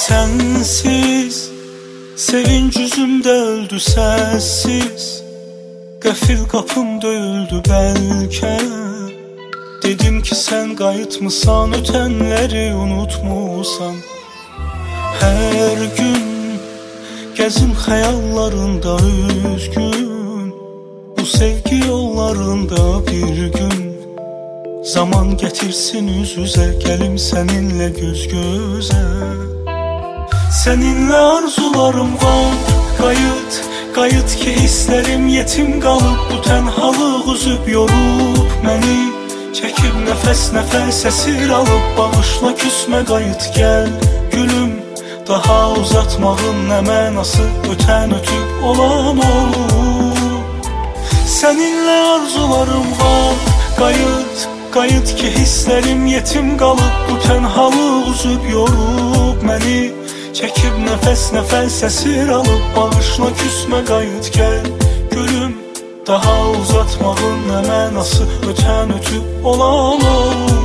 Sensiz sevinç yüzümdə öldü sessiz. Qəfil qapım döyüldü bəlkə. Dedim ki sən qayıtmısan, ötənləri unutmusan. Hər gün gəzim xəyallarında üzgün. Bu sevgi yollarında bir gün zaman gətirsin üz-üzə, gəlim səninlə göz-gözə. Səninlə arzularım var, qayıt, qayıt ki hisslərim yetim qalıb. Bu tənhalıq üzüb yorub məni, çəkib nəfəs-nəfəs əsir alıb. Bağışla küsmə qayıt gəl gülüm, daha uzatmağın nə mənası, ötən ötüb olan olur. Səninlə arzularım var, qayıt, qayıt ki hisslərim yetim qalıb. Bu tənhalıq üzüb yorub məni, çəkib nəfəs-nəfəs əsir alıb. Bağışla küsmə qayıt gəl gülüm, daha uzatmağın nə mənası, ötən ötüb olan olur.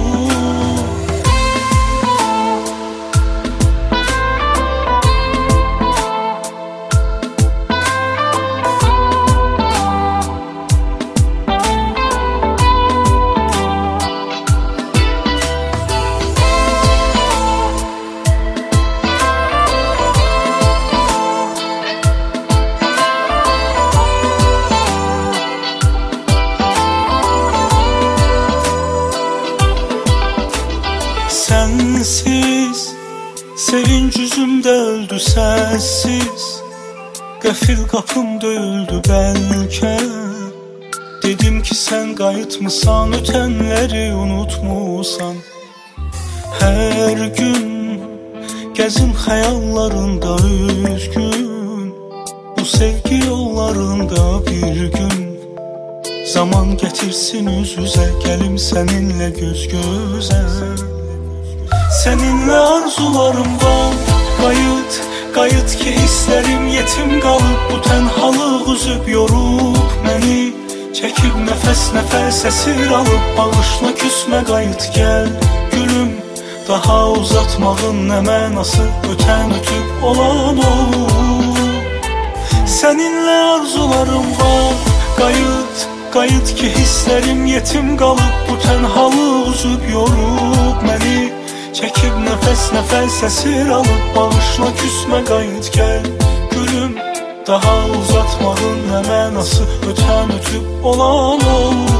Sensiz sevinç yüzümdə öldü sessiz. Qəfil qapım döyüldü bəlkə. Dedim ki sən qayıtmısan, ötənləri unutmusan. Hər gün gəzim xəyallarında üzgün. Bu sevgi yollarında bir gün zaman gətirsin üz-üzə, gəlim səninlə göz-gözə. Səninlə arzularım var, qayıt, qayıt ki hisslərim yetim qalıb. Bu tənhalıq üzüb yorub məni, çəkib nəfəs-nəfəs əsir alıb. Bağışla küsmə qayıt gəl gülüm, daha uzatmağın nə mənası, ötən ötüb olan olur. Səninlə arzularım var, qayıt, qayıt ki hisslərim yetim qalıb. Bu tənhalıq üzüb yorub məni, çəkib nəfəs-nəfəs əsir alıb. Bağışla küsmə qayıt gəl gülüm, daha uzatmağın nə mənası, ötən ötüb olan olur.